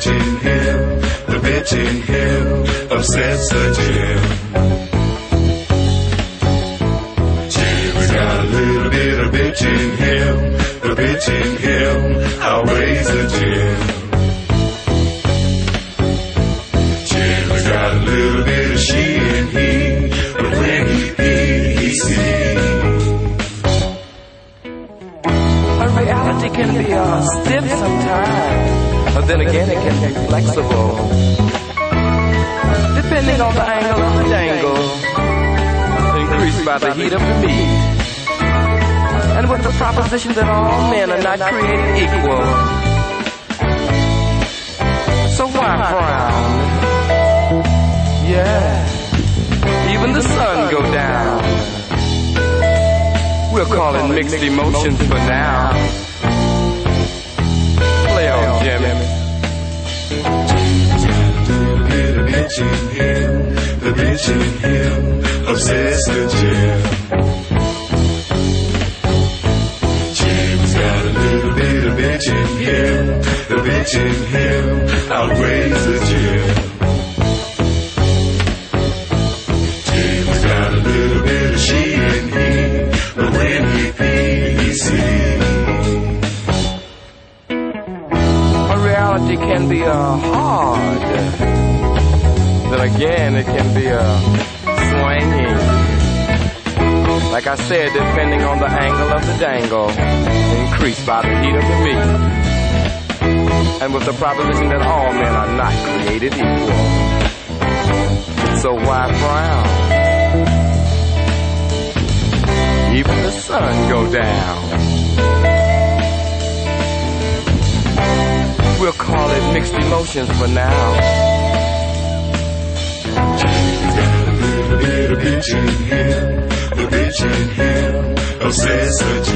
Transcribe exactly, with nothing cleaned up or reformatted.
bitch in him, the bitch in him upsets the Jim. Jim's got a little bit of bitch in him, the bitch in him outweighs the Jim. Jim's got a little bit of she and he, but when he pee, he sees. Reality can be uh, stiff sometimes, but then again it can be flexible, depending on the angle of the dangle, increased by the heat of the meat, and with the proposition that all men are not created equal. So why frown? Yeah, even the sun go down. We'll call it mixed emotions for now. Play on, Jimmy. Jim's got a little bit of bitch in him, the bitch in him obsessed the Jim. Jim's got a little bit of bitch in him, the bitch in him outweighs the Jim. Jim's got a little bit of she and he, but when he pee, he sees. A reality can be uh, hard. Then again, it can be uh, swinging. Like I said, depending on the angle of the dangle, increased by the heat of the meat, and with the proposition that all men are not created equal. So why frown? Even the sun go down. We'll call it mixed emotions for now. Jim's got a little bit of bitch in him, the bitch in him obsessed the